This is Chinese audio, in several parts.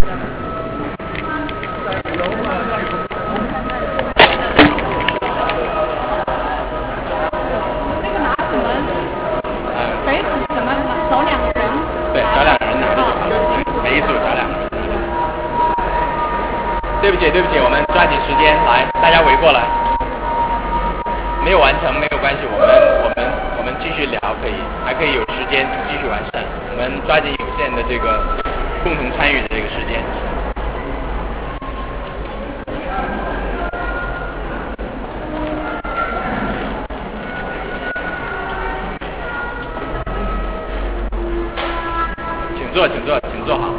对不起，我们抓紧时间来，大家围过来。没有完成没有关系，我们继续聊，还可以有时间继续完善。我们抓紧有限的这个共同参与的这个时间。请坐好。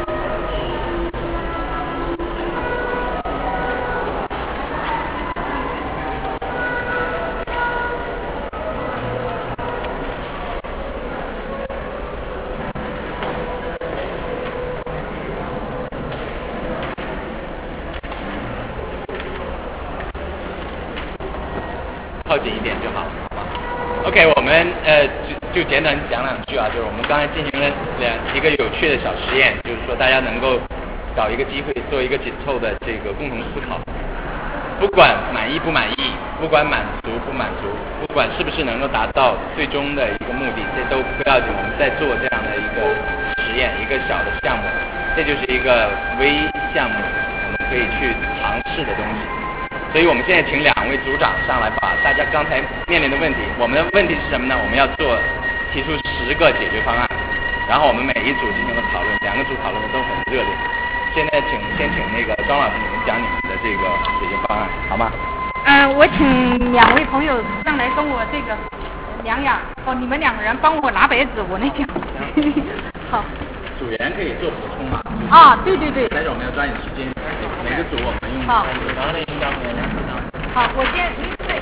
靠紧一点就好，好吧 ？OK， 我们就简短讲两句啊，就是我们刚才进行了一个有趣的小实验，就是说大家能够找一个机会做一个紧凑的这个共同思考，不管满意不满意，不管满足不满足，不管是不是能够达到最终的一个目的，这都不要紧。我们在做这样的一个实验，一个小的项目，这就是一个微项目，我们可以去尝试的东西。所以我们现在请两位组长上来，把大家刚才面临的问题，我们的问题是什么呢？我们要提出10个解决方案，然后我们每一组进行了讨论，两个组讨论的都很热烈。现在先请那个庄老师，你们讲你们的这个解决方案，好吗？ 我请两位朋友上来跟我这个你们2个人帮我拿白纸，我来讲。好。 组员可以做补充嘛？ 啊，对。 但是我们要抓紧时间，每个组我们用。 好。好，我先对。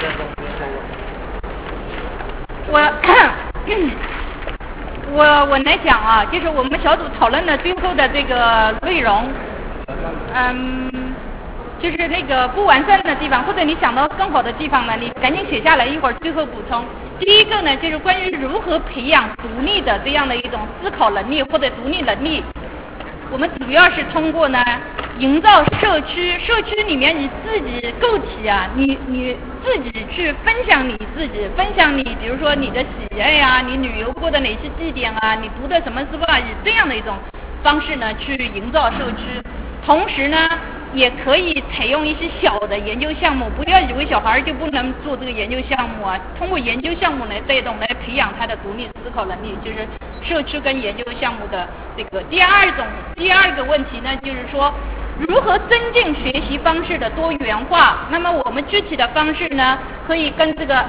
我来讲啊，就是我们小组讨论的最后的这个内容，就是那个不完善的地方，或者你想到更好的地方呢，你赶紧写下来，一会儿最后补充。第一个呢，就是关于如何培养独立的这样的一种思考能力或者独立能力。我们主要是通过呢，营造社区里面你自己个体啊，你自己去分享你自己，分享你比如说你的喜爱啊，你旅游过的哪些地点啊，你读的什么书啊，以这样的一种方式呢去营造社区。同时呢，也可以采用一些小的研究项目，不要以为小孩就不能做这个研究项目啊，通过研究项目来带动，来培养他的独立思考能力，就是社区跟研究项目的这个。第二个问题呢，就是说如何增进学习方式的多元化。那么我们具体的方式呢，可以跟这个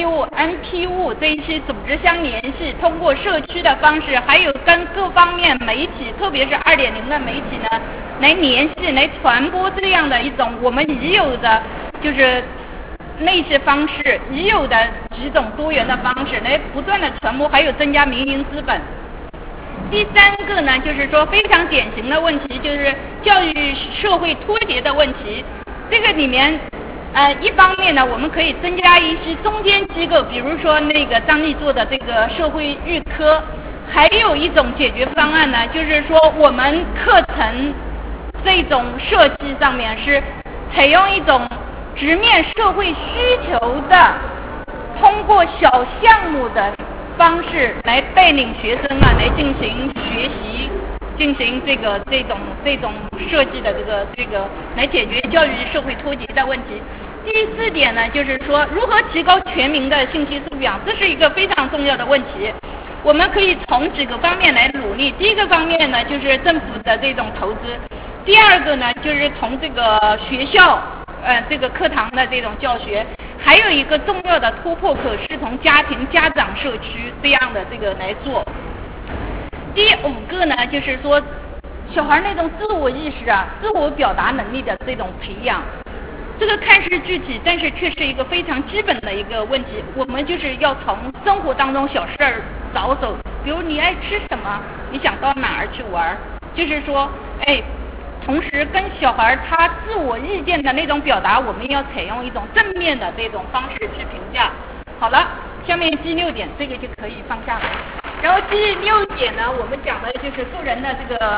NGO、NPO 这一些组织相联系，通过社区的方式，还有跟各方面媒体，特别是2.0的媒体呢，来联系，来传播这样的一种我们已有的就是那些方式，已有的几种多元的方式，来不断的传播，还有增加民营资本。第3个呢，就是说非常典型的问题，就是教育社会脱节的问题。这个里面一方面呢，我们可以增加一些中间机构，比如说那个张丽做的这个社会预科。还有一种解决方案呢，就是说我们课程这种设计上面是采用一种直面社会需求的，通过小项目的方式来带领学生啊，来进行学习，进行这种设计的这个来解决教育社会脱节的问题。第4点呢，就是说如何提高全民的信息素养，这是一个非常重要的问题。我们可以从几个方面来努力。第一个方面呢，就是政府的这种投资；第二个呢，就是从这个学校这个课堂的这种教学；还有一个重要的突破口是从家庭、家长、社区这样的这个来做。第5个呢，就是说小孩那种自我意识啊、自我表达能力的这种培养。这个看似具体，但是却是一个非常基本的一个问题。我们就是要从生活当中小事儿着手，比如你爱吃什么，你想到哪儿去玩，就是说，同时跟小孩他自我意见的那种表达，我们要采用一种正面的这种方式去评价。好了，下面第6点，这个就可以放下来。然后第6点呢，我们讲的就是个人的这个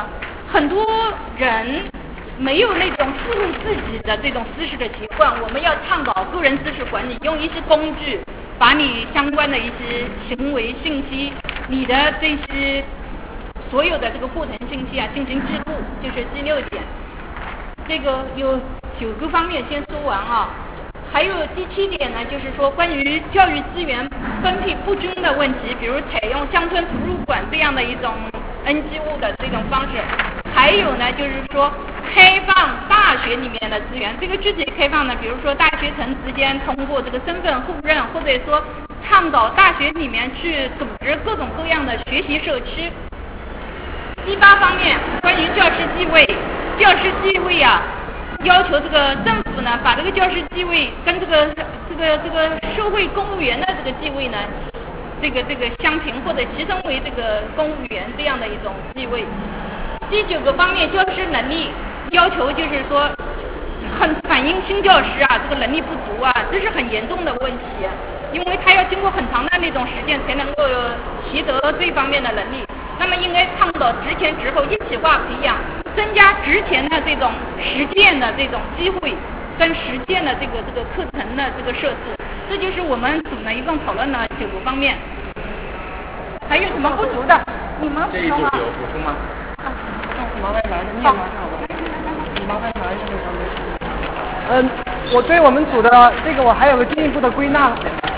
很多人没有那种自顾自己的这种知识的习惯，我们要倡导个人知识管理，用一些工具把你相关的一些行为信息，你的这些所有的这个过程信息啊进行记录，就是第6点。这个有9个方面先说完啊。还有第7点呢，就是说关于教育资源分配不均的问题，比如采用乡村图书馆这样的一种 NGO 的这种方式。还有呢，就是说开放大学里面的资源，这个具体开放呢，比如说大学城之间通过这个身份互认，或者说倡导大学里面去组织各种各样的学习社区。第8方面，关于教师地位，教师地位啊，要求这个政府呢，把这个教师地位跟这个社会公务员的这个地位呢，这个相平或者提升为这个公务员这样的一种地位。第9个方面，教师能力要求就是说，很反映新教师啊这个能力不足啊，这是很严重的问题，因为他要经过很长的那种时间才能够习得这方面的能力。那么应该倡导职前职后一体化培养，增加职前的这种实践的这种机会跟实践的这个课程的这个设置。这就是我们组呢一共讨论了9个方面。还有什么不足的？你们这一组有补充吗？ 麻烦拿一个，你也拿上好吧？你麻烦拿一下那张。我对我们组的这个我还有个进一步的归纳。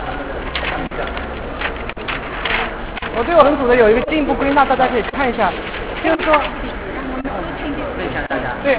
我对我们组的有一个进一步归纳，大家可以看一下，就是说，对，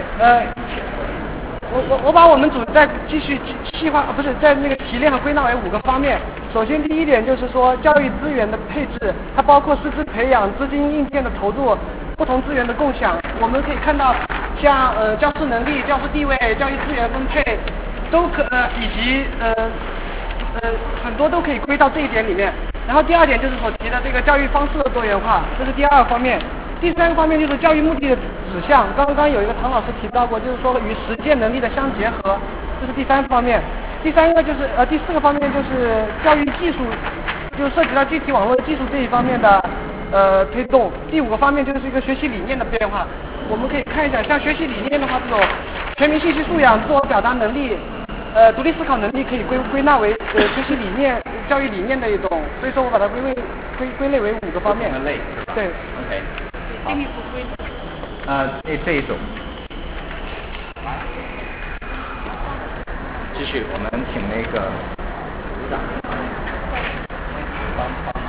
我把我们组再继续细化，不是在那个提炼和归纳为5个方面。首先第1点就是说，教育资源的配置，它包括师资培养、资金硬件的投入、不同资源的共享。我们可以看到，像教师能力、教师地位、教育资源分配，以及很多都可以归到这一点里面。然后第2点就是所提的这个教育方式的多元化，这是第2方面。第3个方面就是教育目的的指向，刚刚有一个唐老师提到过，就是说与实践能力的相结合，这是第3方面。第4个方面就是教育技术，就涉及到具体网络技术这一方面的推动。第5个方面就是一个学习理念的变化。我们可以看一下，像学习理念的话，这种全民信息素养、自我表达能力、独立思考能力可以归纳为学习理念、教育理念的一种。所以说我把它归类为5个方面。 类。 对。 OK。好。这一组。继续，我们请那个组长帮忙。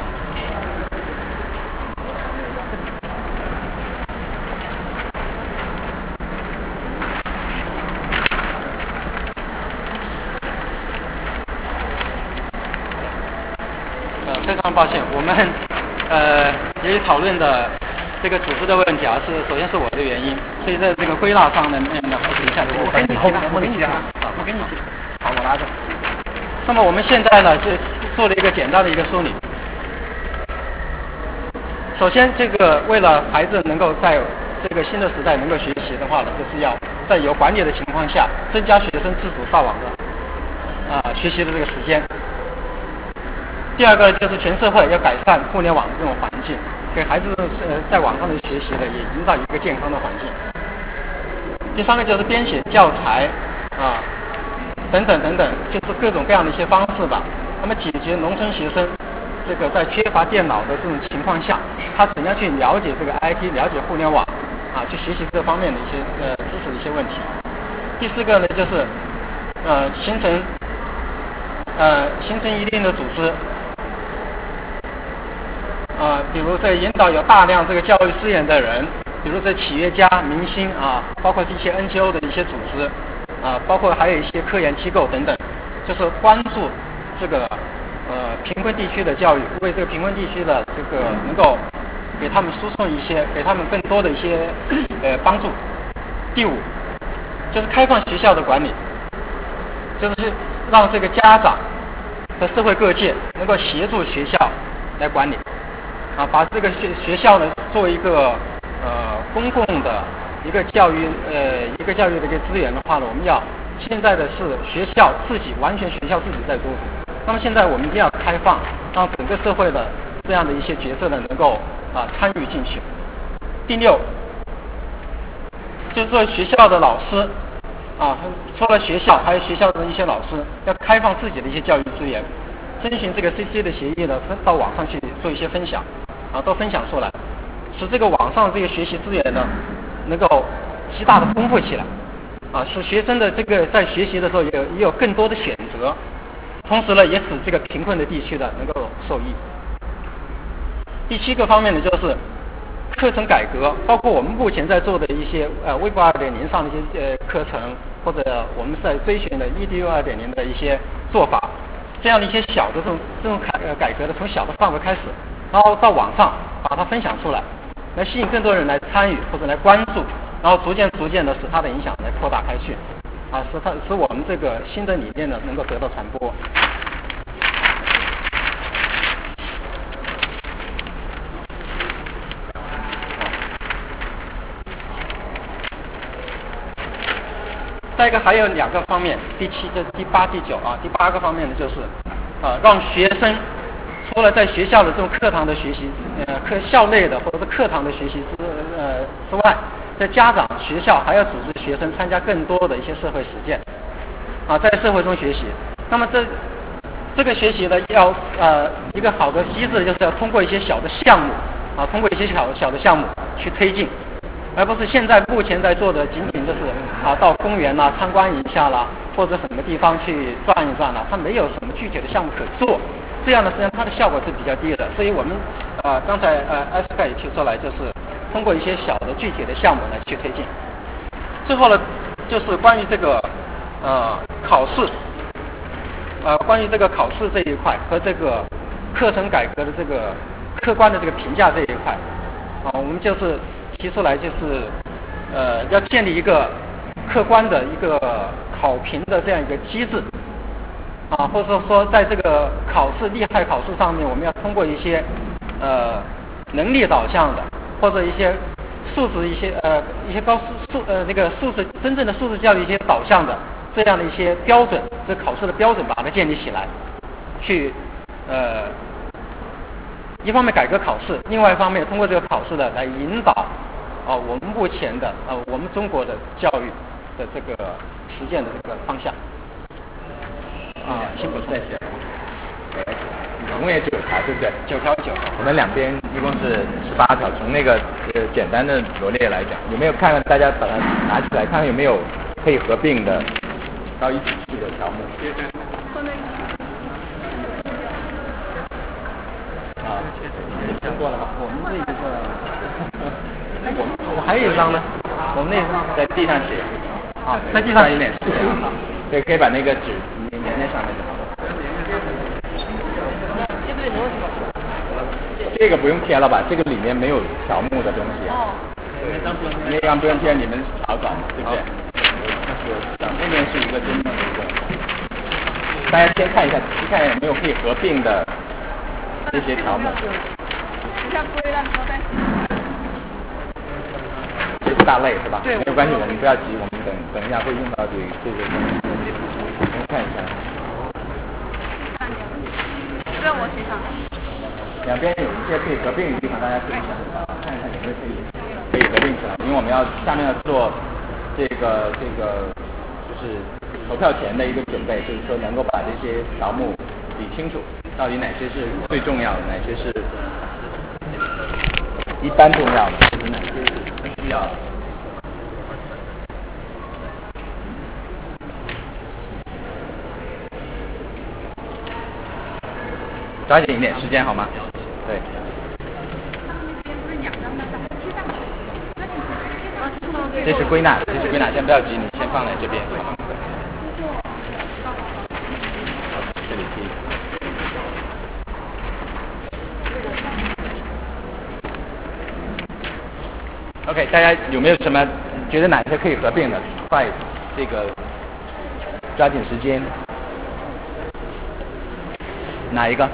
非常抱歉，我们由于讨论的这个组织的问题啊，首先是我的原因，所以在这个归纳上呢，还是一下子我给你好，我拿着。那么我们现在呢，就做了一个简单的一个梳理。首先，这个为了孩子能够在这个新的时代能够学习的话呢，就是要在有管理的情况下，增加学生自主上网的学习的这个时间。第2个就是全社会要改善互联网的这种环境，给孩子在网上的学习呢也营造一个健康的环境。第3个就是编写教材等等，就是各种各样的一些方式吧。那么解决农村学生这个在缺乏电脑的这种情况下，他怎样去了解这个 IT、了解互联网去学习这方面的一些知识的一些问题。第4个呢就是形成一定的组织。比如在引导有大量这个教育资源的人，比如这企业家、明星包括一些 NGO 的一些组织包括还有一些科研机构等等，就是关注这个贫困地区的教育，为这个贫困地区的这个能够给他们输送一些，给他们更多的一些帮助。第5就是开放学校的管理，就是让这个家长和社会各界能够协助学校来管理。把这个学校呢作为一个公共的一个教育的一个资源的话呢，我们要现在的是学校自己完全学校自己在做主。那么现在我们一定要开放，让整个社会的这样的一些角色呢能够参与进去。第6 就是说学校的老师啊，除了学校，还有学校的一些老师要开放自己的一些教育资源，遵循这个 CC 的协议呢，到网上去做一些分享啊，都分享出来，使这个网上这个学习资源呢能够极大的丰富起来啊，使学生的这个在学习的时候也有更多的选择，同时呢也使这个贫困的地区的能够受益。第7个方面呢，就是课程改革，包括我们目前在做的一些Web 2.0上的一些课程，或者我们在追寻的 EDU 2.0的一些做法，这样的一些小的这种改革的，从小的范围开始，然后到网上把它分享出来，来吸引更多人来参与或者来关注，然后逐渐的使它的影响来扩大开去，啊，使我们这个新的理念呢能够得到传播。再一个还有2个方面，第7就是第8、第9啊。第8个方面呢，就是让学生除了在学校的这种课堂的学习，校内的或者是课堂的学习之外，在家长、学校还要组织学生参加更多的一些社会实践啊，在社会中学习。那么这个学习呢，要一个好的机制，就是要通过一些小的项目啊，通过一些小的项目去推进。而不是现在目前在做的仅仅就是到公园啦参观一下啦，或者什么地方去转一转啦，它没有什么具体的项目可做，这样呢实际上它的效果是比较低的。所以我们刚才艾斯卡也提出来，就是通过一些小的具体的项目来去推进。最后呢，就是关于这个考试，关于这个考试这一块和这个课程改革的这个客观的这个评价这一块我们就是提出来，就是要建立一个客观的一个考评的这样一个机制或者说在这个厉害考试上面，我们要通过一些能力导向的，或者一些素质一些那个真正的素质教育一些导向的这样的一些标准，这考试的标准把它建立起来，去一方面改革考试，另外一方面通过这个考试来引导我们目前的我们中国的教育的这个实践的这个方向辛苦再见。 总共也9条，对不对 ？9条。 我们两边一共是18条。从那个简单的罗列来讲，有没有看大家把它拿起来看看有没有可以合并的到一起去的条目？ 听过了吧？我们这一个，我还有一张呢。我们那张在地上写在地上一点字，对，可以把那个纸粘在上面就好了。这个不用贴了吧？这个里面没有条目的东西那张不用贴，你们草稿嘛，对不对？那边是一个真的大家先看一下，仔细看有没有可以合并的这些条目。这不大累是吧？ 对， 没有关系，我们不要急，我们等一下会用到这个东西，先看一下。 不要我写上。 两边有一些可以合并的地方，大家可以想看一看有没有可以合并起来，因为我们下面要做这个就是投票前的一个准备，就是说能够把这些条目理清楚，到底哪些是最重要的，哪些是一般重要的，或者哪些是不需要的。抓紧一点时间好吗？对。这是归纳，先不要急，你先放在这边。这里可以。OK， 大家有没有什么觉得哪些可以合并的？快，这个抓紧时间。哪一个？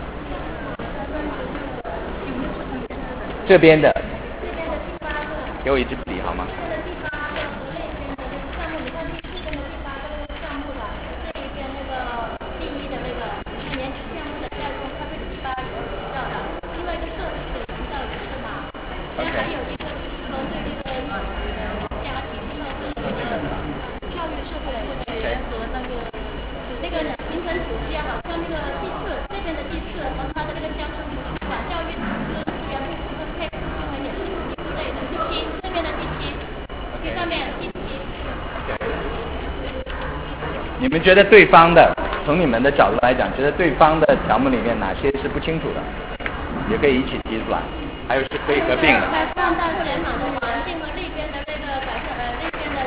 这边的，给我一支笔好吗？ 很熟悉啊，好像那个第四这边的第四和它的那个乡村图书馆教育资源部分配新闻也是属于之类的。第七这边的第七，最上面第七。 你们觉得对方的，从你们的角度来讲，觉得对方的条目里面哪些是不清楚的，也可以一起提出来，还有是可以合并的。 开放大联网的环境和那边的那个那边的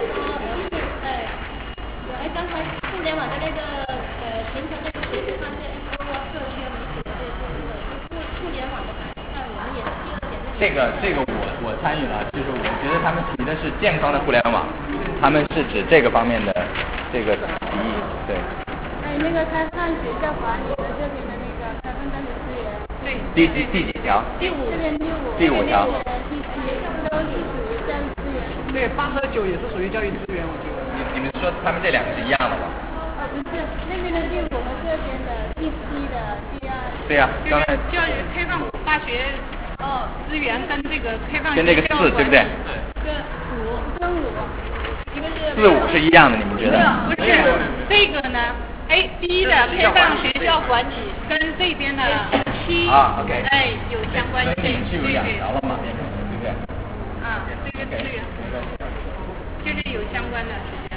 刚才互联网的那个形成那个学习方式，包括社区媒体的互联网的改善，我们也是第二点。 这个我参与了，就是我觉得他们提的是健康的互联网，他们是指这个方面的这个提议，对。 还有那个开放学校管理的这边的那个开放大学资源。 对。 第几条？ 第五。这边第五条。 第七都是属于教育资源。 对，8和9也是属于教育资源，我觉得。 你们说他们这两个是一样的吗？ 不是，那边的第5和这边的第7的第2。 对呀，刚才教育开放大学资源跟这个开放跟这个4对不对？ 跟5跟5，一个是 4、5是一样的，你们觉得？ 不是这个呢？B 的开放学校管理跟这边的7 OK 有相关性， 是有2条了嘛，变成对不对？ 这个资源就是有相关的，实际上。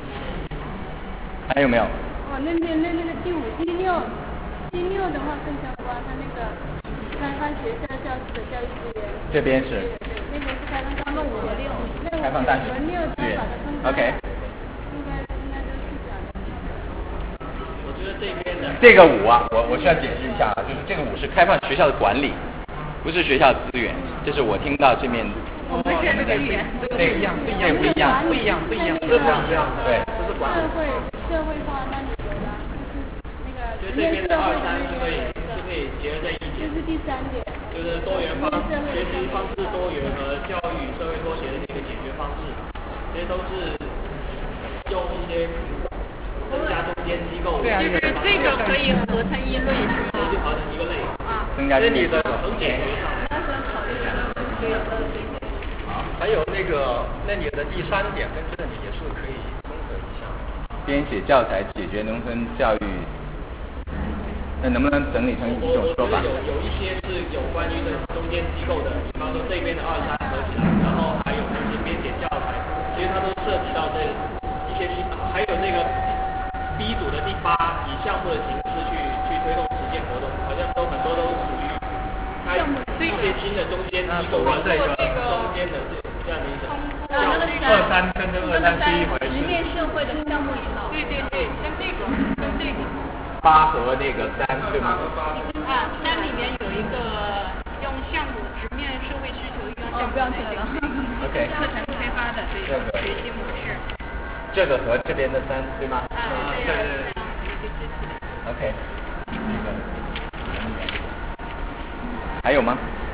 还有没有？ 那个第5、第6的话更相关，它那个开放学校教师的教育资源。 这边是。 对，那边是开放5和6。 开放大学资源。 OK。 应该都是讲的。 我觉得这边的。 这个5啊，我需要解释一下啊，就是这个5是开放学校的管理，不是学校资源，这是我听到这面。 我们是资源。 这个不一样，不一样，不一样，不一样，不一样， 这不一样。 对。 社会化那里有的，就是那个就这边的2、3是可以结合在一起。 这是第3点。 就是多元方学习方式多元和教育社会脱节的一个解决方式，这些都是用一些增加中间机构。 就是这个可以合成一类是吗？ 就合成一个类。 增加这你的从解决上。还有那你的第3点跟这里也是可以综合一下。 编写教材解决农村教育，那能不能整理成一种说法？ 有一些是有关于这中间机构的，比方说这边的2、3合起来，然后还有就是编写教材，其实它都涉及到这一些还有这个 B 组的第8，以项目的形式去推动实践活动，好像很多都属于开一些新的中间机构或这个中间的这样的一种。 2、3跟这2、3是一回事。 实践社会的项目引导。 对，跟这个。 8和那个3对吗 ？3里面有一个用项目直面社会需求，用项目来解决 OK 课程开发的这种学习模式。 这个和这边的3对吗？ 对。 OK。还有吗？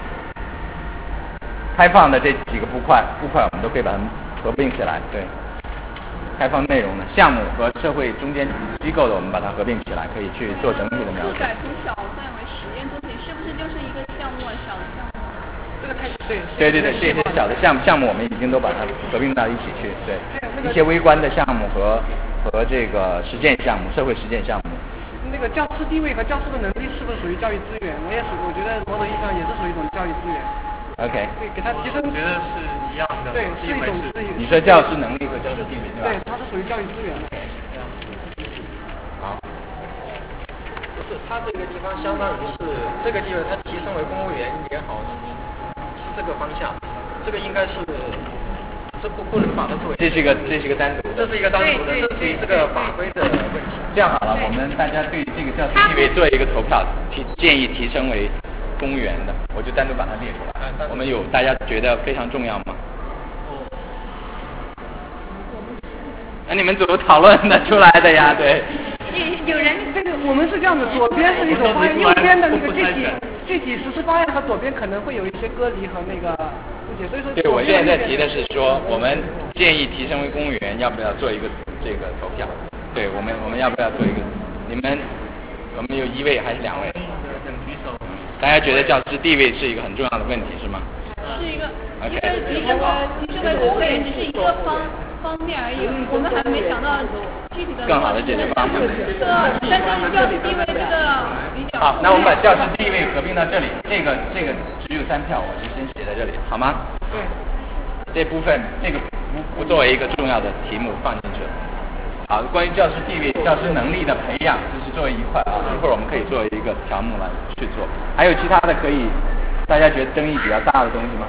开放的这几个步块我们都可以把它们合并起来，对。开放内容的项目和社会中间机构的，我们把它合并起来，可以去做整体的描述。 改成小范围实验中心，是不是就是一个项目小的项目？ 这个太对。 这些小的项目我们已经都把它合并到一起去，对。一些微观的项目和这个实践项目，社会实践项目。 那个教师地位和教师的能力是不是属于教育资源？我觉得某种意义上也是属于一种教育资源。 OK。 对，给他提升。 我觉得是一样的。 对，是一种资源。 你说教师能力和教师地位对吧？ 对，它是属于教育资源的。 好。 不是，它这个地方相当于是这个地方，它提升为公务员也好，是这个方向。这个应该是，这不能把它作为。 这是一个单独的。 这是一个单独的，这属于这个法规的问题。 这样好了，我们大家对这个教师地位做一个投票，建议提升为公务员的，我就单独把它列出来。我们大家觉得非常重要吗？那你们怎么讨论的出来的呀？对。 有人这个我们是这样的，左边是一种方案，右边的那个具体实施方案和左边可能会有一些隔离和那个误解，所以说。 对，我现在在提的是说，我们建议提升为公务员，要不要做一个这个投票？对，我们要不要做一个？我们有1位还是2位？大家觉得教师地位是一个很重要的问题，是吗？ 是一个。 OK。 提升为公务员只是一个方， 方面而已，我们还没想到具体的更好的解决方案。 但是教师地位这个比较。 好，那我们把教师地位合并到这里，这个只有3票，我就先写在这里，好吗？ 对。 这部分这个不作为一个重要的题目放进去了。好，关于教师地位、教师能力的培养，这是作为一块啊，一会儿我们可以作为一个条目来去做。还有其他的可以，大家觉得争议比较大的东西吗？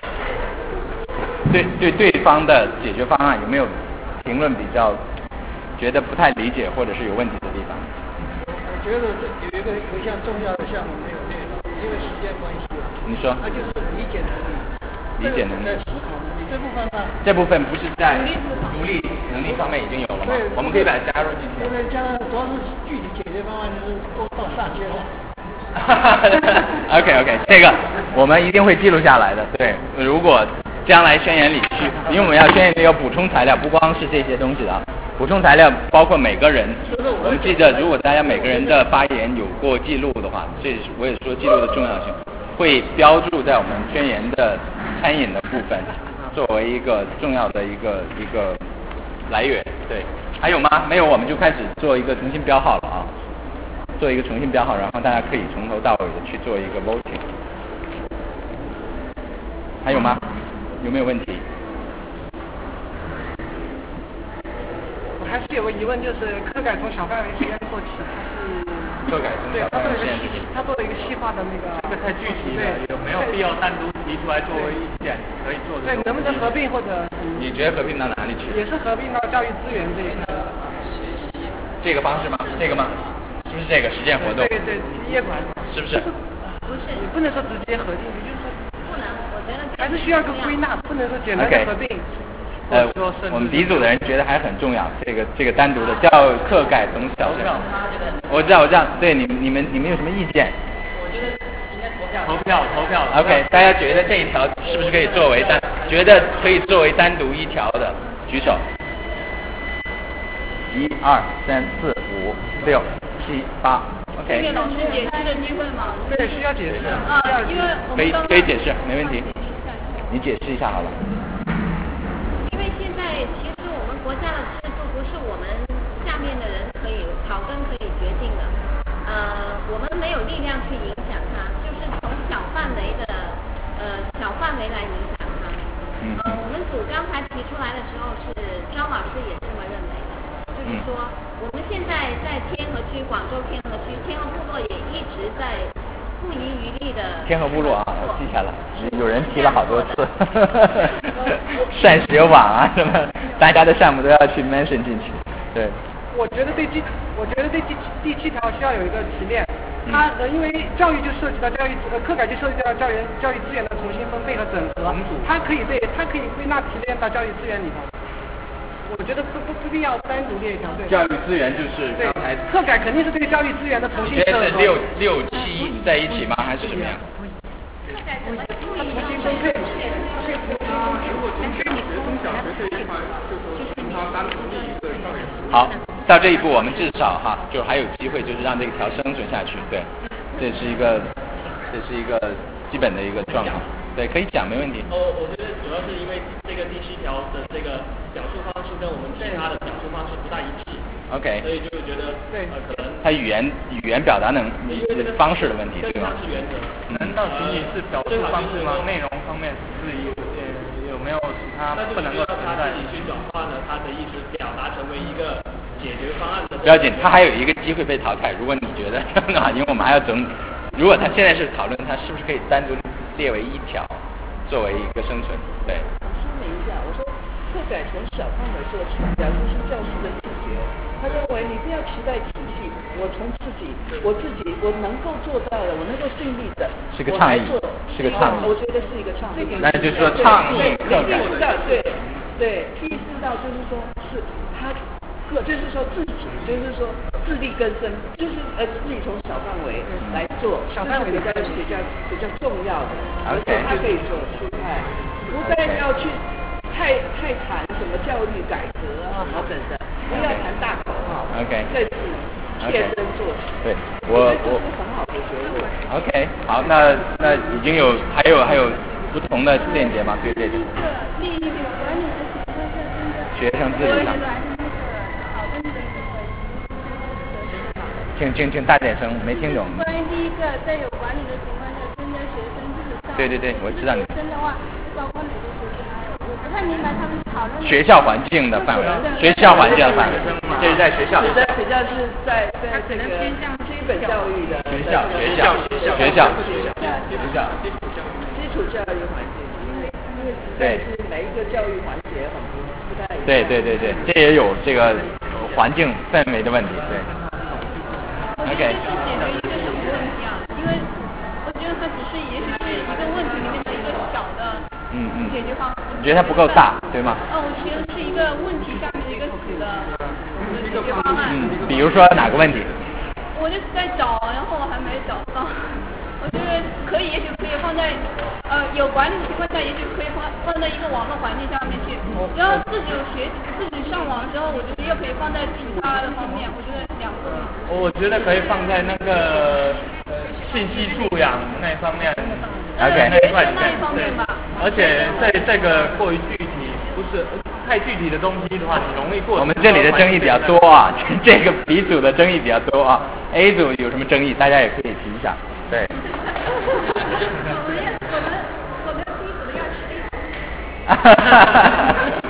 对方的解决方案有没有评论比较觉得不太理解或者是有问题的地方？ 我觉得有一项重要的项目没有列到，因为时间关系啊。 你说。 那就是理解能力。 理解能力。 思考能力这部分呢？ 这部分不是在独立能力方面已经有了吗？我们可以把它加入进去。 因为加上主要是具体解决方案就是都到下阶了。 OK， 这个我们一定会记录下来的。对，如果将来宣言里去，因为我们要宣言里有补充材料，不光是这些东西的，补充材料包括每个人。我们记着，如果大家每个人的发言有过记录的话，这我也说记录的重要性，会标注在我们宣言的餐饮的部分，作为一个重要的一个来源。对，还有吗？没有，我们就开始做一个重新标号了啊。做一个重新标号，然后大家可以从头到尾的去做一个 voting。还有吗？有没有问题？ 我还是有个疑问，就是课改从小范围实验做起， 课改从小范围实验做起， 他做了一个细化的那个。 这个太具体了，有没有必要单独提出来作为意见可以做的？ 对，能不能合并或者？ 你觉得合并到哪里去？ 也是合并到教育资源这一块。 这个方式吗？这个吗？是不是这个实践活动？ 对，业管是不是？ 不是， 你不能说直接合并，就是说不能，我觉得还是需要个归纳，不能说简单的合并。 我们 B 组的人觉得还很重要，这个单独的叫课改从小学。我知道，对你们有什么意见？ 我觉得应该投票。 OK， 大家觉得这一条是不是可以作为觉得可以作为单独一条的举手。1、2、3、4、5、6、7、8。OK。 给老师解释的机会吗？ 对，需要解释。 因为我们可以解释，没问题。你解释一下好了。 因为现在其实我们国家的制度不是我们下面的人可以草根可以决定的，我们没有力量去影响它，就是从小范围来影响它。我们组刚才提出来的时候是张老师也这么认为的，就是说我们现在在天河区、广州天河区、天河部落也一直在不遗余力的。 天河部落啊，我记下来，有人提了好多次，善学网啊什么，大家的项目都要去 mention 进去。对。 我觉得第7条需要有一个提炼，它因为教育就涉及到课改就涉及到教育资源的重新分配和整合，它可以归纳提炼到教育资源里头。我觉得不必要单独列一条。对。 教育资源就是刚才。 课改肯定是这个教育资源的重新整合。 是6、7在一起吗？还是怎么样？ 课改怎么处理？ 重新分配。 好，到这一步我们至少就还有机会，就是让这个条生存下去。对，这是一个基本的一个状况。对，可以讲，没问题。 我觉得主要是因为这个第7条的这个表述方式跟我们其他的表述方式不大一致。 OK。 所以就觉得可能它语言表达方式的问题，对吗？ 是原则。 难道仅仅是表述方式吗？内容方面是有没有其他不能够存在？ 他自己去转化了他的意思，表达成为一个解决方案的。 不要紧，他还有一个机会被淘汰。如果你觉得这样的话，因为我们还要整理。如果他现在是讨论他是不是可以单独列为一条，作为一个生存。对。 我说明一下，我说课改从小范围做起，表示是教师的自觉。他认为你不要期待体系，我从我能够做到的，我能够尽力的， 是个倡议，是个倡议。 我觉得是一个倡议。 那就是说倡议课改。 意识到就是说是他就是说自己，就是说自力更生，就是自己从小范围来做， 小范围比较重要的，而且他可以做出来，不但要去太谈什么教育改革啊等等的，不要谈大口号。 OK。 这是切身做起。 对， 我觉得这是很好的结论。 OK， 好，那已经还有不同的见解吗？对这个。 学生自理上。请大点声，没听懂。 关于第一个，在有管理的情况下增加学生自己上。 对，我知道你。 学生的话，包括哪个学生？我不太明白他们讨论。 学校环境的范围，学校环境的范围，这是在学校。 比较是在这个基本教育的。 学校。基础教育环境，因为实在是每一个教育环节很不太一样。 对，这也有这个环境氛围的问题，对。 我觉得是解决一个什么问题啊？因为我觉得它只是也许是一个问题里面的一个小的解决方案。 你觉得它不够大，对吗？ 我觉得是一个问题下面的一个小的解决方案。 比如说哪个问题？ 我就是在找，然后我还没找到。我觉得可以，也许可以放在有管理的情况下，也许可以放在一个网络环境上面去。然后自己上网之后，我觉得又可以放在其他的方面。我觉得两个。 我觉得可以放在那个信息素养那一方面 ，OK， 那一方面吧。 而且这个过于具体，不是太具体的东西的话，你容易过。 我们这里的争议比较多啊，这个 B 组的争议比较多啊 ，A 组有什么争议，大家也可以提一下。对。 我们 B 组的要吃 A 组。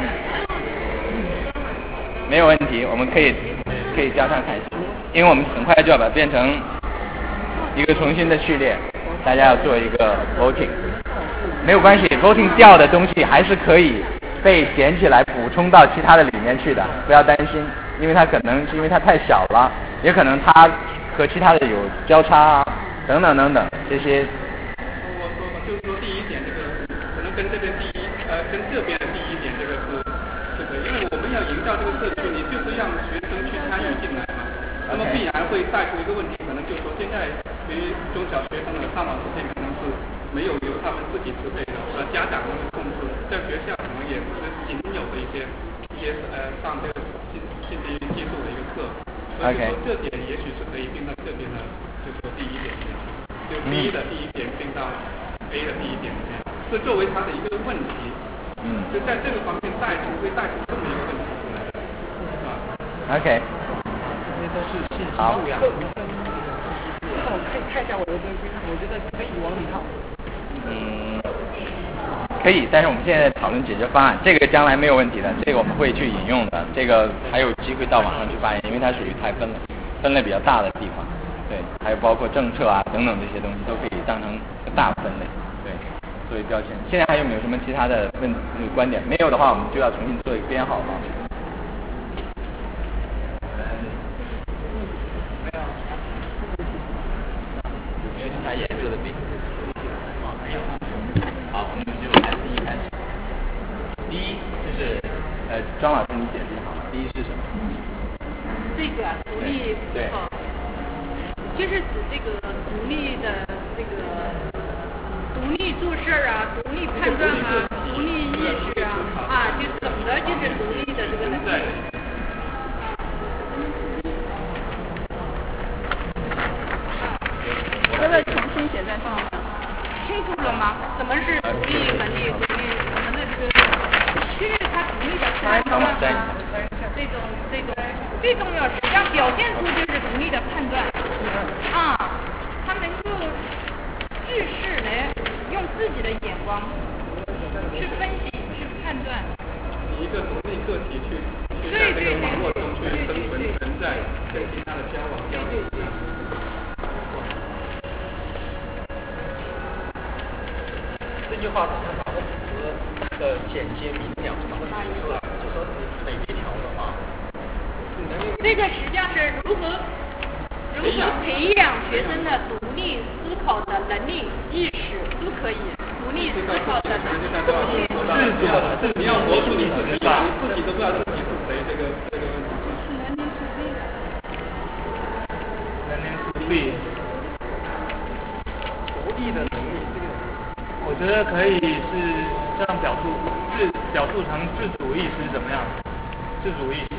没有问题，我们可以交叉开始，因为我们很快就要把它变成一个重新的序列，大家要做一个 voting， 没有关系 ，voting 掉的东西还是可以被捡起来补充到其他的里面去的，不要担心，因为它可能是因为它太小了，也可能它和其他的有交叉啊，等等这些。 我就是说第一点，这个可能跟这边跟这边的第一点这个是因为我们要营造这个社区，你就是让学生去参与进来嘛，那么必然会带出一个问题，可能就是说现在对于中小学生的上网时间可能是没有由他们自己支配的，家长们控制，在学校可能也不是仅有的一些上这个信息技术的一个课，所以说这点也许是可以并到这边的，就是说第一点，就 B 的第一点并到 A 的第一点里面，是作为它的一个问题。就在这个方面会带出这么一个问题出来的，是吧 ？OK。 这都是信息素养。那我可以看一下我的这个规范，我觉得可以往里套。 可以，但是我们现在讨论解决方案，这个将来没有问题的，这个我们会去引用的，这个还有机会到网上去发言，因为它属于太分类比较大的地方，对，还有包括政策啊等等这些东西都可以当成大分类，对。作为标签，现在还有没有什么其他的观点？没有的话，我们就要重新做一个编号了。没有其他颜色的笔。好，我们就还是一开始。第一就是庄老师你解释好吗？第一是什么？ 这个独立思考，就是指这个独立的这个。独立做事啊，独立判断啊，独立意识啊，就整个就是独立的这个能力。这个重新写在上面，清楚了吗？什么是独立能力？独立什么的这个，就是他独立的判断啊，最重要是要表现出就是独立的判断啊，他能够治事来。用自己的眼光去分析、去判断。 以一个独立个体去在这个网络中去生存存在，跟其他的交往交流。 这句话只能把握词的简洁明了，然后提出来，就说哪一条的话， 这个实际上是如何培养学生的独立思考的能力、意识都可以。独立思考的能力， 你要活出你自己，你自己都不知道自己是谁，这个问题。 独立的能力，这个我觉得可以是这样表述成自主意识怎么样？自主意识。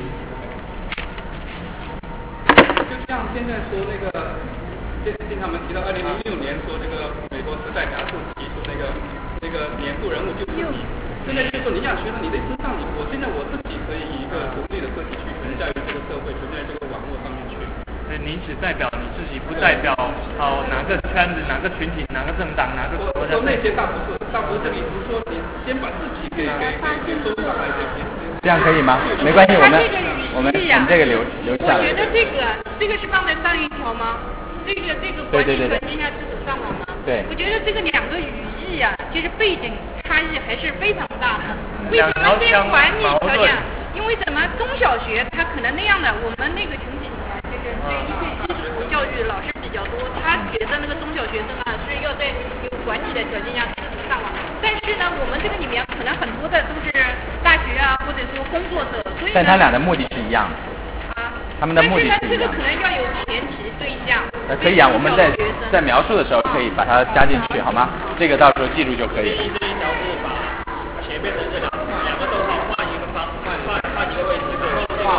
就像现在说那个，经常我们提到2006年说这个美国时代杂志提出那个年度人物就是你，现在就是说你要学到你得知道我现在我自只代表你自己，不代表哪个圈子、哪个群体、哪个政党、哪个国家。 那些倒不是这个意思，说你先把自己给收上来先。 这样可以吗？没关系，我们这个留下来。 我觉得这个是放在上一条吗？这个管理条件下自主上网吗？ 对。 我觉得这个两个语义啊，其实背景差异还是非常大的。为什么这管理条件？因为什么？中小学他可能那样的，我们那个群体里面，就是对一些基础教育老师比较多，他觉得那个中小学生啊是要在有管理的条件下自主上网。但是呢，我们这个里面可能很多的都是大学啊，或者说工作者，所以呢。 但他俩的目的是一样的。他们的目的是一样的。 但是呢，这个可能要有前提对象。 可以啊，我们在描述的时候可以把它加进去，好吗？这个到时候记住就可以。 这一条是把前面的这两个逗号换一个位置，然后这个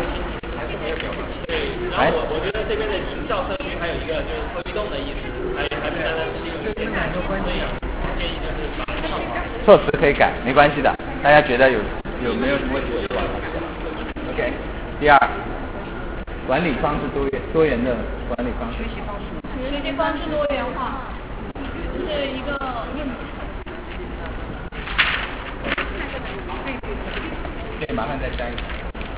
对，然后我觉得这边的营造社区还有一个就是推动的意思，还不单单是一个简单的关系。建议就是把措辞可以改，没关系的。大家觉得有没有什么问题我就往下写了。OK。第二，管理方式多元的管理方式。学习方式多元化，这是一个问题。 对，麻烦再加一个。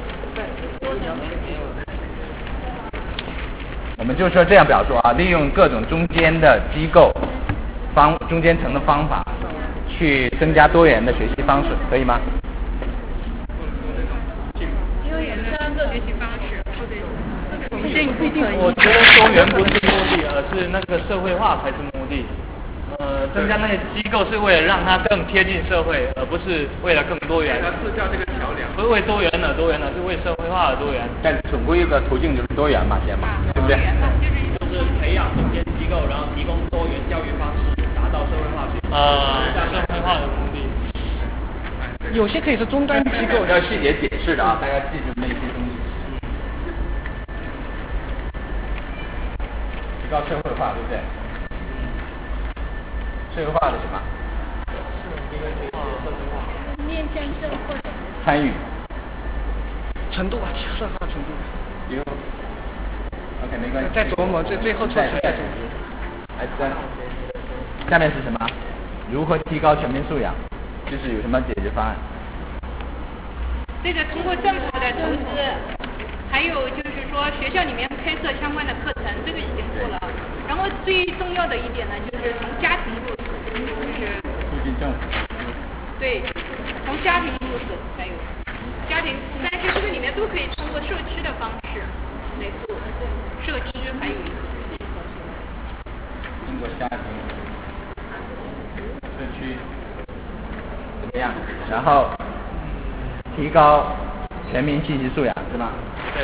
我们就说这样表述啊，利用各种中间的机构中间层的方法，去增加多元的学习方式，可以吗？ 多元的学习方式， 我觉得多元不是目的，而是那个社会化才是目的。增加那些机构是为了让它更贴近社会，而不是为了更多元。 它是叫这个桥梁。 不是为多元而多元，是为社会化而多元。 但总归一个途径就是多元嘛，先嘛，对不对？ 就是培养中间机构，然后提供多元教育方式，达到社会化学。 社会化的目的。 有些可以是终端机构。 要细节解释的啊，大家记住那些东西。提高社会化，对不对？社会化的什么？ 面向社会。 参与。 程度啊，社会化程度。 OK， 没关系。 再琢磨，最后措辞再琢磨。 下面是什么？如何提高全民素养？就是有什么解决方案？ 这个通过政府的投资，还有就是说学校里面开设相关的课程，这个已经做了。然后最重要的一点呢，就是从家庭入手，就是促进政府。对， 从家庭入手，还有家庭，但是这个里面都可以通过社区的方式来做，社区还有通过家庭、社区怎么样？然后提高全民信息素养，是吗？ 对。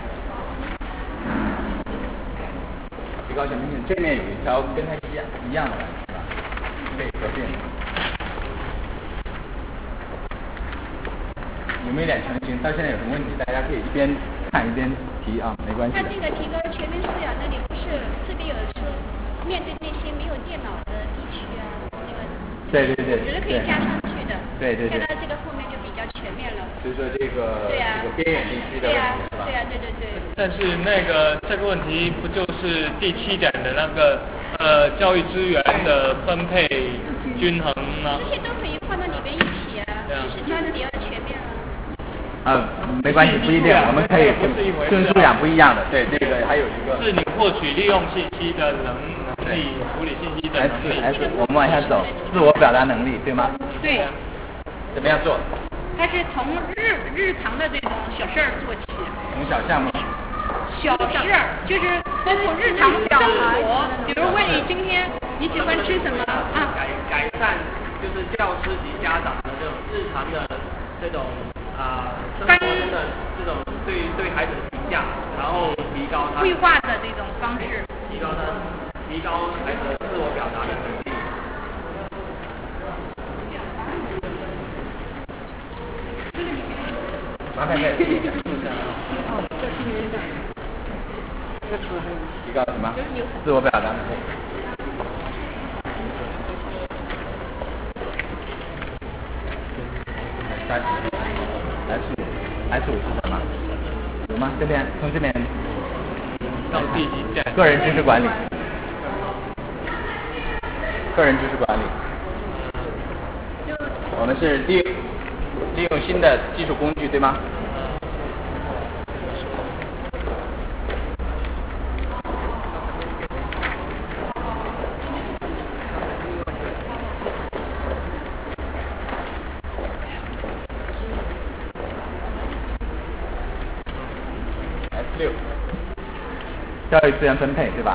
提高全民信息，这面有一条跟它一样的，是吧？可以合并。有没有点成型？到现在有什么问题？大家可以一边看一边提啊，没关系的。 那这个提高全民素养那里不是特别有说面对那些没有电脑的地区啊，那个对， 我觉得可以加上去的。 对。 加到这个后面就比较全面了。 就是说这个边远地区的问题是吧？ 对。 但是这个问题不就是第7点的那个教育资源的分配均衡吗？ 这些都可以放到里边一起啊，其实它比较全面了。 没关系，不一定，我们可以跟素养不一样的。对，这个还有一个是你获取利用信息的能力，处理信息的能力。 我们往下走，自我表达能力，对吗？ 对。 怎么样做？ 它是从日常的这种小事儿做起。 从小项目。 小事儿就是包括日常生活，比如问你今天你喜欢吃什么啊？ 改善就是教师及家长的这种日常的这种生活中的这种对孩子的评价，然后提高他绘画的这种方式， 提高孩子的自我表达的能力。 麻烦再提一下。提高什么？自我表达能力。S5是什么？有吗？这边从这边到第几点？ 个人知识管理。个人知识管理。我们是利用新的技术工具，对吗？S6，教育资源分配，对吧？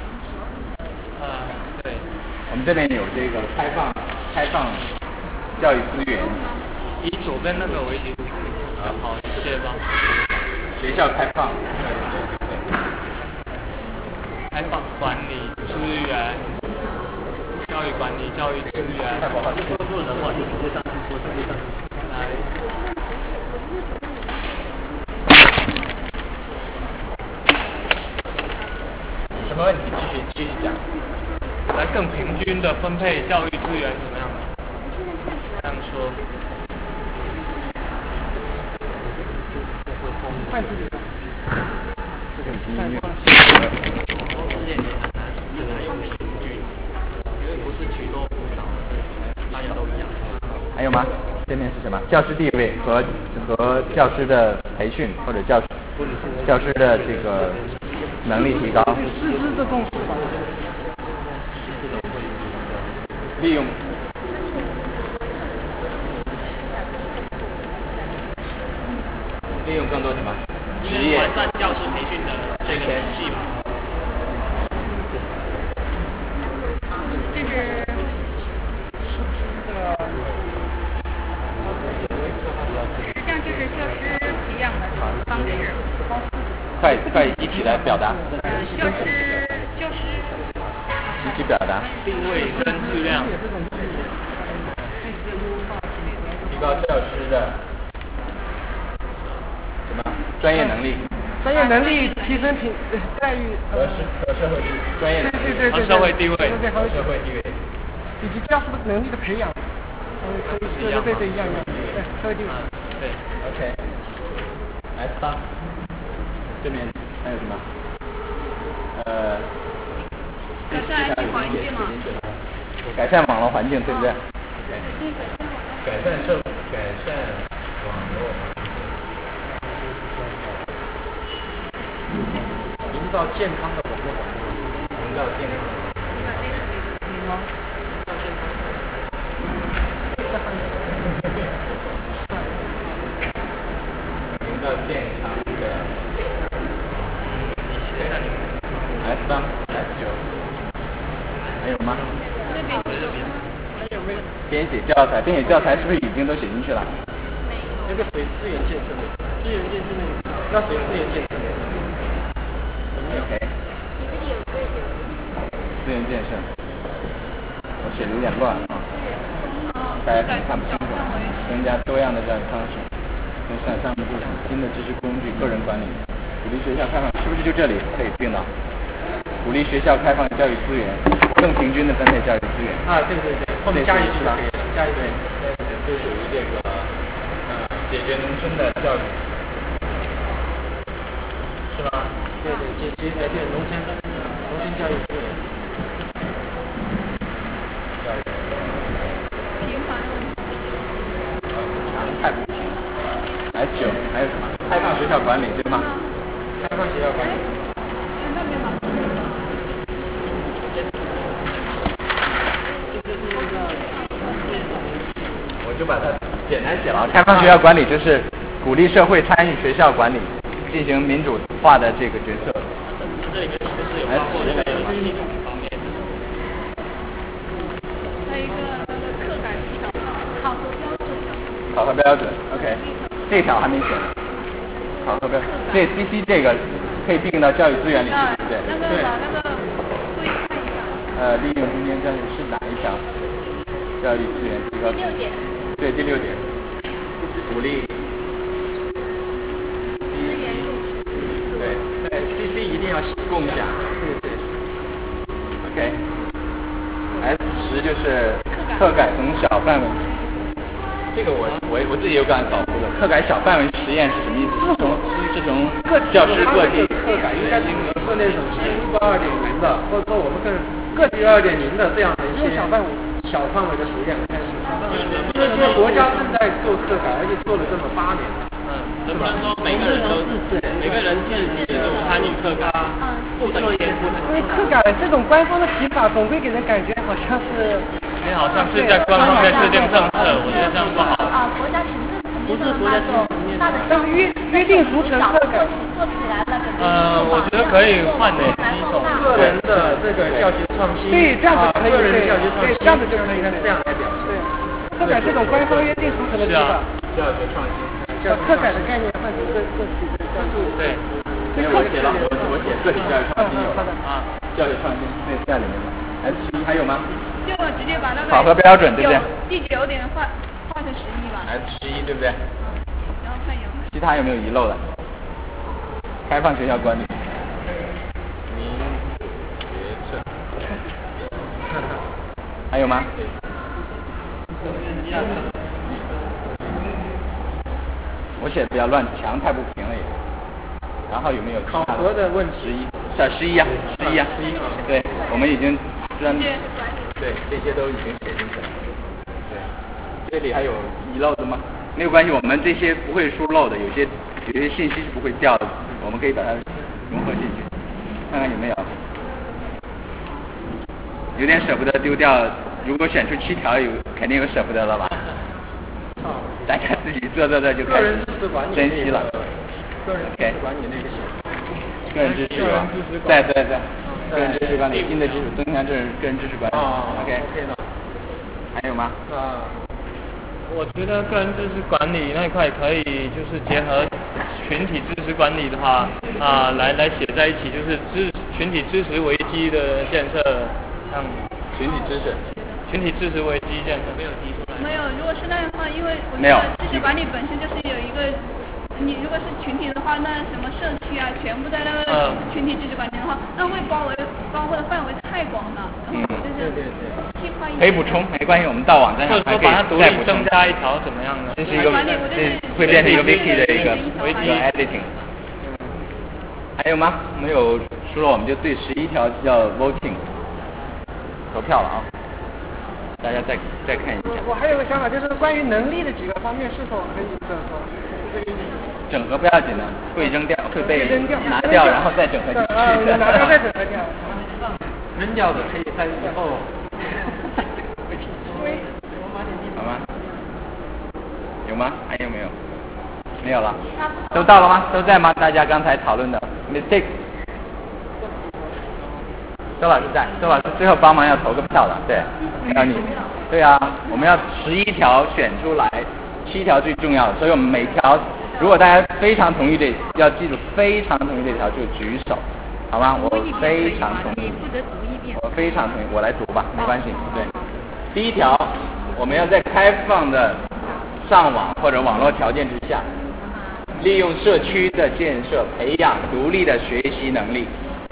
对。 我们这边有这个开放教育资源。 以左边那个为例，好些吧。 学校开放。 开放管理资源，教育管理教育资源。 太不好，说错人话就直接上去说，直接上去。 来。 什么问题？继续讲。 来更平均的分配教育资源怎么样？这样说。 换自己。 这个已经用。还有吗？这面是什么？教师地位和教师的培训或者教师的这个能力提高。 师资的重视吧。 利用更多什么？职业完善教师培训的这个体系吧。 这是实际上就是教师培养的方式。 快一起来表达。 教师一起表达。 定位跟质量。 提高教师的什么专业能力？ 专业能力提升待遇和社会专业对社会地位， 对和社会地位， 以及教师的能力的培养，对一样，对社会地位。 对 ，OK。S8，这边还有什么？ 改善环境嘛。 改善网络环境，对不对？改善网络。 营造健康的网络环境， 营造健康的。营造健康的。S8、S9，还有吗？编写教材，编写教材是不是已经都写进去了？ 那个谁资源建设，要谁资源建设 ？OK。资源建设，我写的有点乱啊，大家可能看不清楚。增加多样的教育方式，跟上项目部署新的知识工具，个人管理，鼓励学校开放，是不是就这里可以并到？鼓励学校开放教育资源，更平均的分配教育资源。 啊，对，后面加一句吧，加一句， 就属于这个解决农村的教育，是吧？ 对，农村教育资源。 平衡。 太不平。S9还有什么？开放学校管理，对吗？ 开放学校管理。 我就把它简单写了。开放学校管理就是鼓励社会参与学校管理，进行民主化的这个决策。 这里面是不是有包括这个系统方面？ 还有一个课改技巧、考核标准。 考核标准 ，OK， 这条还没写。考核标准，这 CC 这个可以并到教育资源里去，对不对？ 对。那个注意看一下。 利用中间教育是哪一条？教育资源提高。 第6点。 对，第6点，鼓励。对 ，CC 一定要共享。对。OK。S10就是课改从小范围。这个我自己有搞过的。课改小范围实验是什么意思？是从是从个体教师个体课改应该是那种新的2.0的，或者说我们更个体2.0的这样的一些小范围的实验开始。因为国家正在做课改，而且做了这么8年。 能不能说每个人自主参与课改，不成先不成？ 因为课改这种官方的提法，总归给人感觉好像是。 你好像是在官方在制定政策，我觉得这样不好。 国家行政层面的那种大的但是约定俗成课改。 做起来了， 我觉得可以换点几种个人的这个教学创新。 对，这样子可以。 个人的教学创新， 这样子就可以这样来表示。对，课改这种官方约定俗成的提法。 教学创新。 把课改的概念换成个体的教育。 对。 我写了，我写个体教育创新有了啊，教学创新那在里面吗？S11还有吗？ 就直接把那个考核标准对不对？ 第9点画成11吧。 S11对不对？ 然后看有。 其他有没有遗漏的？开放学校管理。民学社。还有吗？我写的比较乱，墙太不平了也。然后有没有考核的问题 ？11啊，对，我们已经对这些都已经写进去了。对，这里还有遗漏的吗？没有关系，我们这些不会疏漏的，有些信息是不会掉的，我们可以把它融合进去，看看有没有。有点舍不得丢掉，如果选出7条，肯定有舍不得了吧？大家自己做就开始珍惜了。 个人知识管理那个写。 个人知识在。个人知识管理，新的基础增强个人知识管理。OK 了。还有吗？ 我觉得个人知识管理那一块可以，就是结合群体知识管理的话，来写在一起，就是群体知识危机的建设，像群体知识危机建设没有提出来。 没有，如果是那样的话，因为我觉得知识管理本身就是有一个。你如果是群体的话，那什么社区啊，全部在那个群体知识管理的话，那会包括的范围太广了。就是细化一点。 可以补充，没关系，我们到网站上还可以再补充。 增加一条怎么样呢？ 这是一个，会变成一个 wiki 的一个 editing。还有吗？没有说了，我们就对11条叫 voting 投票了啊。大家再看一下。 我还有个想法，就是关于能力的几个方面，是否可以整合？ 整合不要紧的，会扔掉，会被拿掉，然后再整合进去。 拿掉再整合掉。 扔掉的可以在以后。 好吗？有吗？还有没有？没有了。都到了吗？都在吗？大家刚才讨论的 mistake。周老师在，周老师最后帮忙要投个票了，对，要你。对啊，我们要11条选出来，7条最重要的，所以我们每条，如果大家非常同意这，要记住非常同意这条就举手，好吗？我非常同意，我非常同意，我来读吧，没关系。对，第1条，我们要在开放的上网或者网络条件之下，利用社区的建设，培养独立的学习能力。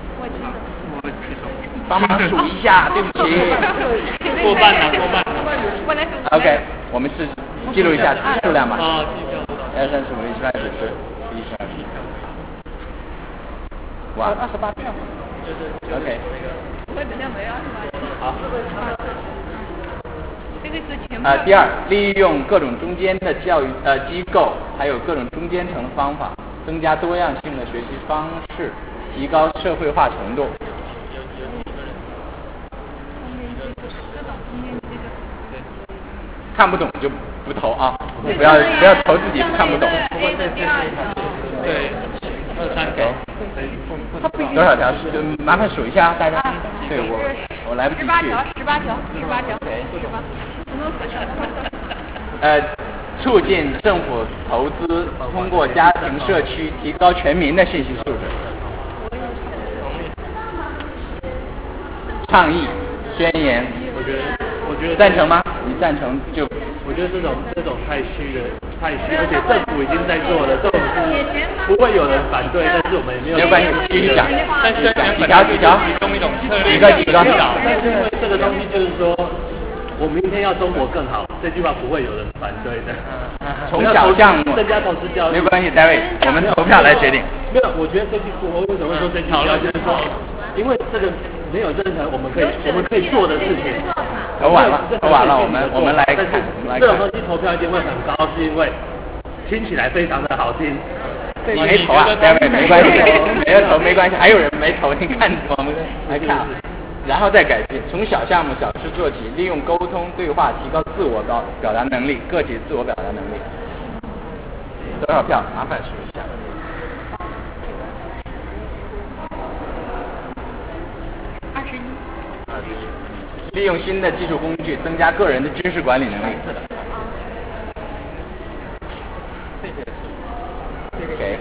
帮忙数一下，对不起。 过半了。 OK， 我们是记录一下数量吧。 记 1、2、3、4、5、6、7、8、9、10、11、12、12。哇 ，28票。 OK。 我等下没28。 好。 这个是全。 第2，利用各种中间的教育机构，还有各种中间层的方法，增加多样性的学习方式，提高社会化程度。看不懂就不投啊！不要投自己看不懂。 对，2、3条。 多少条？就麻烦数一下，大家。对我来不及去。 18条。 促进政府投资，通过家庭社区提高全民的信息素质。倡议宣言。 我觉得赞成吗？你赞成就。 我觉得这种太虚，而且政府已经在做了，这种是不会有人反对，但是我们也没有关系，继续讲。 但是几条？ 提供一种策略， 几个？ 但是因为这个东西就是说， 我明天要中国更好，这句话不会有人反对的。 从小项目增加投资教育， 没关系 ，David， 我们投票来决定。 没有，我觉得这句我为什么会说这句话，就是说，因为这个没有任何我们可以做的事情。 投完了，我们来看， 这种东西投票一定会很高，是因为听起来非常的好听。 你没投啊 ，David 没关系，没有投没关系，还有人没投，你看我们来看啊。然后再改进，从小项目、小事做起，利用沟通对话提高自我表达能力，个体自我表达能力。多少票？麻烦数一下。21。利用新的技术工具，增加个人的知识管理能力。给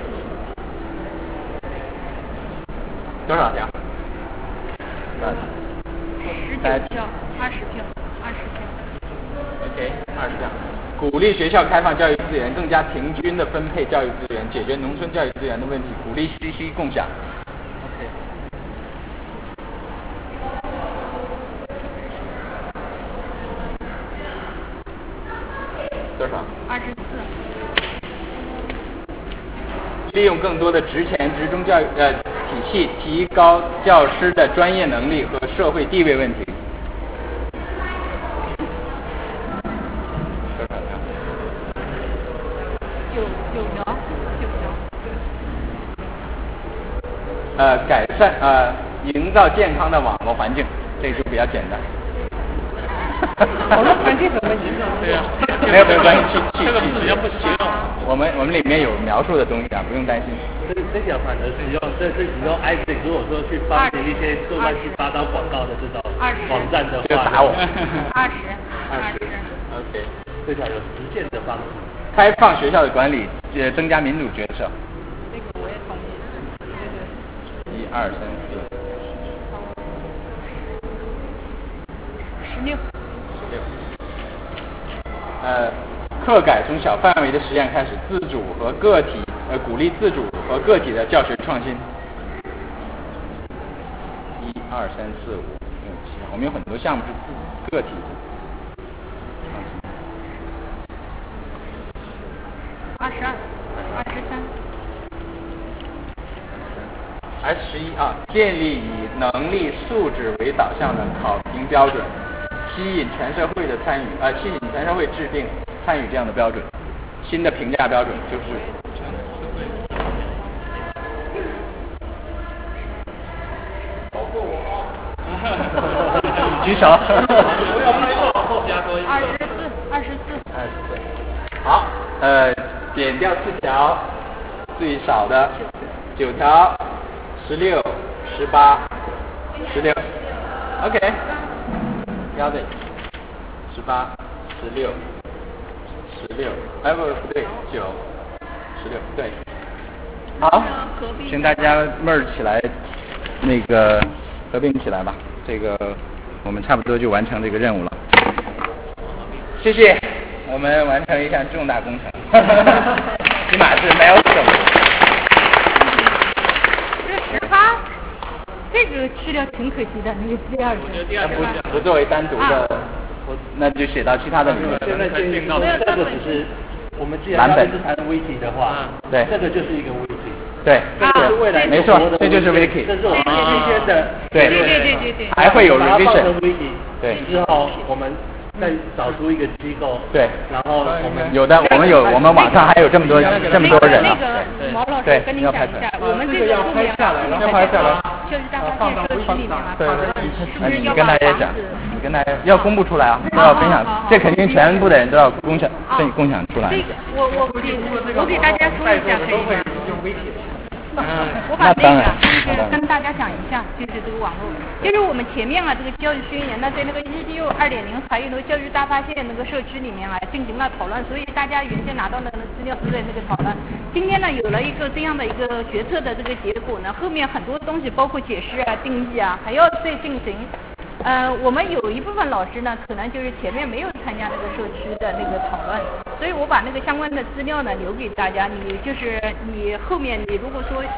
多少票 ？19票，20票，OK， 20票。鼓励学校开放教育资源，更加平均的分配教育资源，解决农村教育资源的问题，鼓励息息共享。OK。多少 ？24。 利用更多的职前、职中教育体系，提高教师的专业能力和社会地位问题。多少票 ？9票。 改善营造健康的网络环境，这就比较简单。 网络环境怎么营造？ 对啊，没有关系， 这个比较不实用。 我们里面有描述的东西啊，不用担心。 这个反而是用，这是你用 Isaac 如果说去发给一些做乱七八糟广告的这种网站的话， 就打我。 20。 OK， 这条有实践的方式。 开放学校的管理，增加民主决策。 这个我也同意。 1、2、3、4。16。课改从小范围的实验开始，自主和个体鼓励自主和个体的教学创新。1、2、3、4、5、6、7，我们有很多项目是个体的创新。22、23。11啊，建立以能力素质为导向的考评标准，吸引全社会的参与，吸引全社会制定参与这样的标准。新的评价标准就是举手。24。好，减掉4条，最少的9条，16、18、16。OK， 标对，18、16、16，不对，9、16，对。好，请大家merge起来，那个合并起来吧。这个我们差不多就完成这个任务了。谢谢，我们完成一项重大工程，起码是没有省。 这18，这个去掉挺可惜的，那个第二个。 不作为单独的，那就写到其他的里面。 现在这个只是我们既然要是谈 wiki 的话， 对， 这个就是一个 wiki。 对，没错，这就是 wiki。 这是我们今天的。 对， 还会有 revision。 对，之后我们再找出一个机构。 对， 然后我们有的，我们网上还有这么多人啊。 那个毛老师跟你讲一下，我们这个要拍下来，然后拍下来， 教育大发现社区里面啊， 对，你跟大家讲，你跟大家要公布出来啊，都要分享，这肯定全部的人都要共享出来。 我给大家说一下，可以吗？我把那个就是跟大家讲一下，就是这个网络，就是我们前面啊这个教育宣言呢，在那个EDU 2.0还有那个教育大发现那个社区里面啊进行了讨论，所以大家原先拿到的那个资料都在那个讨论。今天呢有了一个这样的一个决策的这个结果呢，后面很多东西包括解释啊、定义啊还要再进行。我们有一部分老师呢，可能就是前面没有参加那个社区的那个讨论，所以我把那个相关的资料呢留给大家。你后面你如果说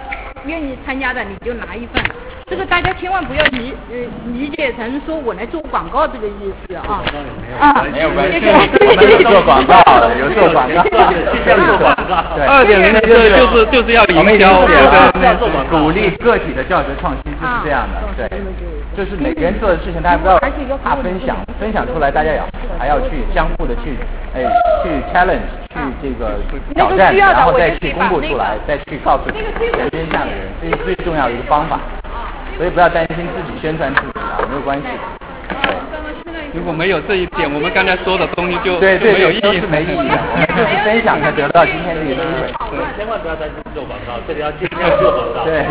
愿意参加的你就拿一份。这个大家千万不要理解成说我来做广告这个意思啊。 没有关系，我们有做广告的，有做广告，做广告。 2.0就是要营销， 鼓励个体的教学创新，就是这样的。对，就是每个人做的事情，大家不要怕分享，分享出来，大家还要去相互的去challenge， 去这个挑战，然后再去公布出来，再去告诉人天下的人，这是最重要的一个方法。所以不要担心自己宣传自己啊，没有关系。 如果没有这一点，我们刚才说的东西就对没有意义， 都是没意义的。我们就是分享才得到今天这个机会。 对，千万不要担心做广告，这里要尽量做广告。 对。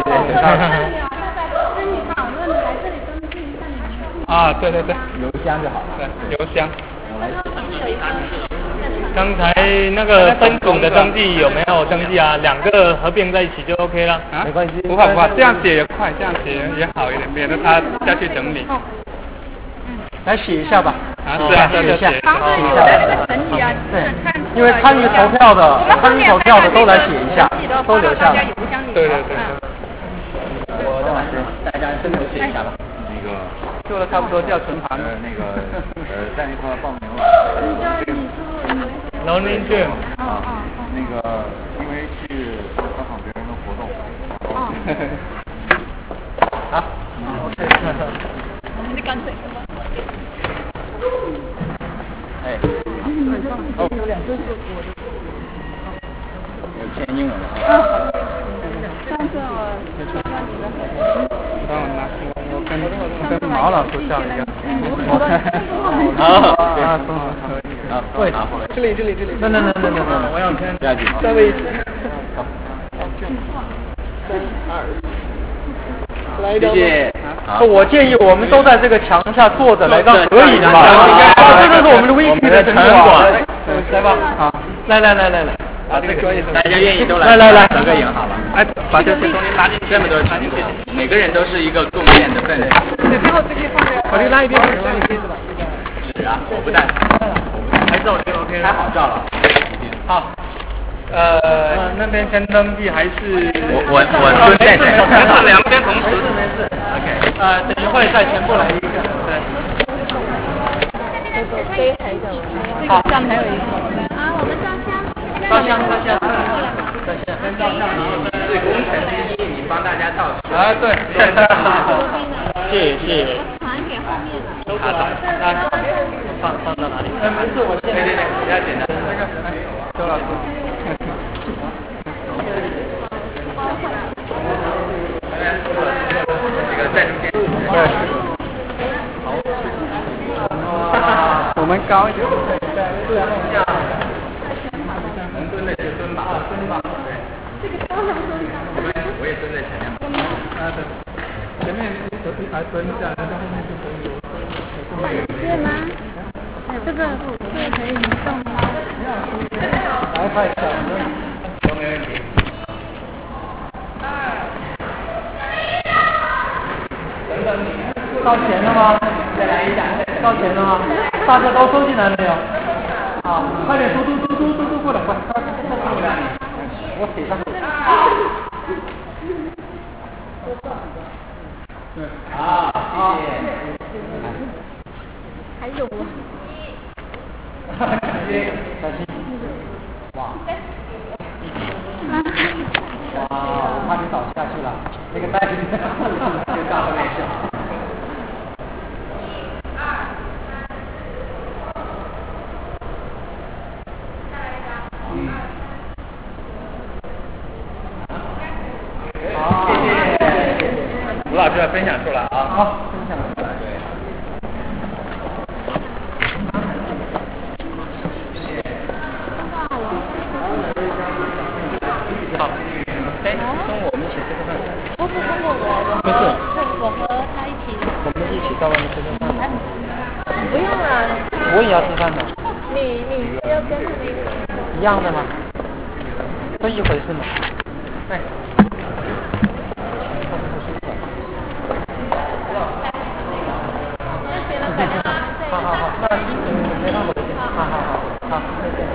啊，对， 邮箱就好了。 对，邮箱。 我来。 刚才那个分组的登记有没有登记啊？2个合并在一起就 OK 了。 没关系， 不怕，这样写也快，这样写也好一点，免得他下去整理。 来写一下吧。 是啊， 写一下。 整理啊， 对，因为参与投票的都来写一下，都留下来。 对。 我的老师，大家分头写一下吧。那个做的差不多就要存盘。 在那块报名了。 农林卷。 那个因为去采访别人的活动。好。 你干脆。 哎。哦。有签英文的啊。 上次我跟毛老师叫一下。 对， 这里。那， 我要看下去。 3位。 谢谢。 我建议我们都在这个墙下坐着来张合影吧。这就是我们的微信的成果。来吧，好，来。 把这个大家愿意都来合个影好了。 哎，把这些拿进这么多进去，每个人都是一个贡献的份子。 我就拉一边， 纸啊，我不带。拍照就 OK 了。拍好照了。 好。那边先登记还是？ 我蹲在这。 是2边同时。 没事。OK。等一会再全部来一个。对。 好，上面还有一个。 我们照相。 照相。 是工程师1名帮大家倒数。 啊，对。 谢谢。 传给后面了。 都过来。放到哪里？ 没事，我先。 对，比较简单。 周老师。 这个在中间。 我们高一点。 能蹲的就蹲吧。对。我也蹲在前面。 对。前面一排蹲下，然后后面就可以。 对吗？这个可以移动吗？ 来，快点。 都没问题。 到钱了吗？再来一下。到钱了吗？大家都收进来了没有？啊，快点，都过来，快！我写上。 好，谢谢。 还有啊。 小心。哇，我怕你倒下去了，那个袋子就到后面去了。 好，谢谢。吴老师要分享出来啊。 好，分享出来。 对。 好，中午我们一起吃个饭。 不是中午我。 不是。 我和他一起。 我们一起到外面吃个饭。 不用啊。 我也要吃饭的。 你要跟那个。 一样的吗？都一回事嘛。哎。好，那没办法。好，谢谢。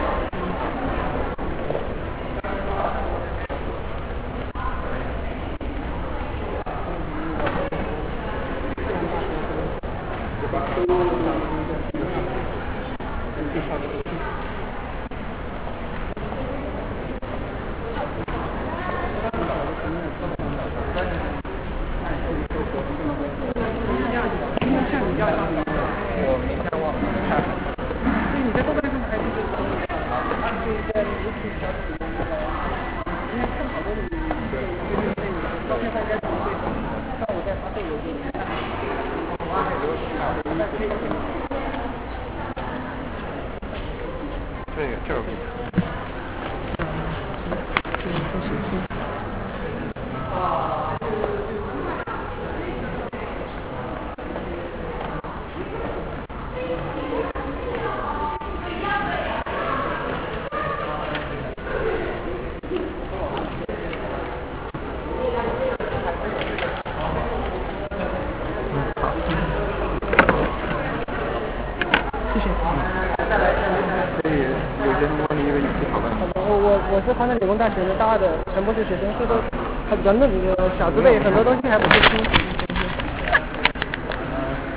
我是华南理工大学的大二的陈博士学生，所以说很软的小之类，很多东西还不是清楚。